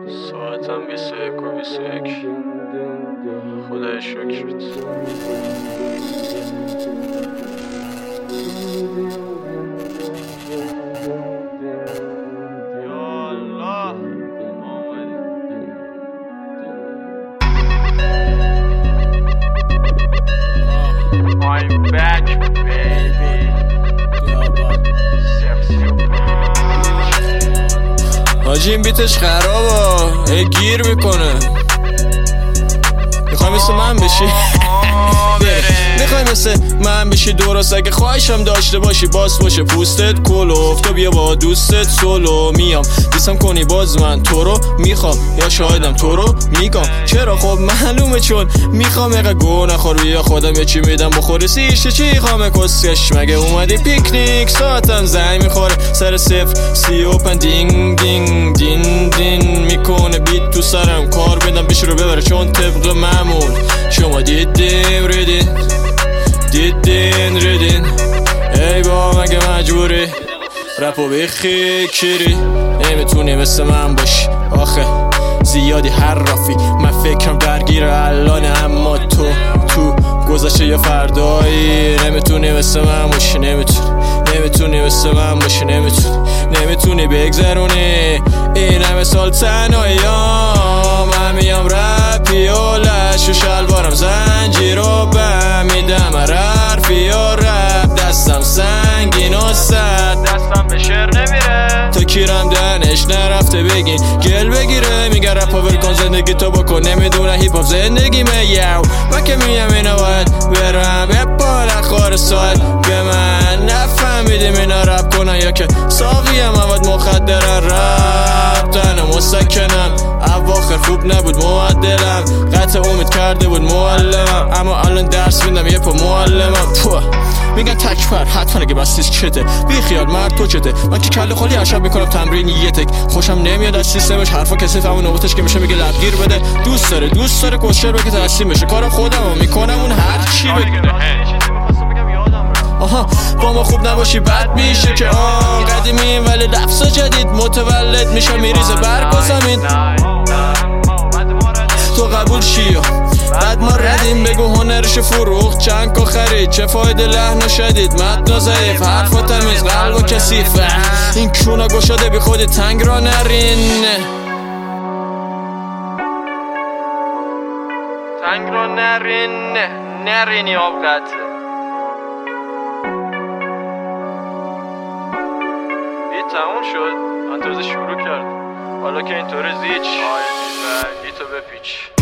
ساعتم 21:21. خدای شکرت. I'm back, baby. حاجی این بیتش خرابه، گیر میکنه. میخوای مثل من بشی؟ میخوای مثل من بشی درست؟ اگه خواهشم داشته باشی باز باشه پوستت کلوف. تو بیا با دوستت سولو میام دیسم کنی باز من تو رو میخوام یا شایدم تو رو میگم. چرا؟ خب معلومه چون میخوام اگه گو نخور. بیا خودم یه چی میدم بخوری سیشته چی خامه کسکش. مگه اومدی پیکنیک؟ ساعتم زنگ میخوره سر 0:35 دینگ دینگ دین دین میکنه بیت تو سرم. کار بدم بیش رو ببره چون طبق معمول شما دیدیم ریدین ای با مگه مجبوری رپو بخی کیری؟ نمیتونی مثل من باشی آخه زیادی حرافی. من فکرم درگیر الانه اما تو گذشته یا فردایی. نمیتونی مثل من باشی، نمیتونی مثل من باشی، نمیتونی بگذرونی این همه سال تنهایی. من میام رپی و لش و شلوارم زنجیر و بمیدم حرفی و رپ دستم سنگین و سرد دستم به شعر نمیره تا کیرم دهنش نرفته بگین گل بگیره. میگه رپا ولکن زندگی تو بکن نمیدونه هیپ هاپ زندگیمه. یاو من که میگم اینا باید برم به پالخور ساعت به من نفهمیدیم اینا رپ کنن یا که ساقیم مواد مخدرن. رپ تنم مسکنم اواخر خوب نبود معدلم قطع امید کرده بود معلمم اما الان درس میدم یه پا معلمم. میگن تکبر حتما اگه بستیش چته بی خیال مرد تو چته. من که کله خالی عشب میکنم تمرین یه تک. خوشم نمیاد از سیستمش حرفا کسی فهمون نقطش که میشه میگه لبگیر بده. دوست داره کشر بگه تسلیم بشه. کارم خودمو میکنم اون هر چی بگه. آها با ما خوب نباشی بد میشه که قدیمی ولی لفظ جدید متولد میشه میریزه برگ و زمین. تو قبول شیو بعد ما ردیم بگو هنرش فروخت چند که خرید چه فایده لحن و شدید متن ضعیف حرف و تمیز قلب و کثیف. این کونه گشاده بی خودی تنگ را نرین تنگ رو نرینی آب قطعه. تموم شد من تازه شروع کرد حالا که اینطور زیچ گیتو بپیچ.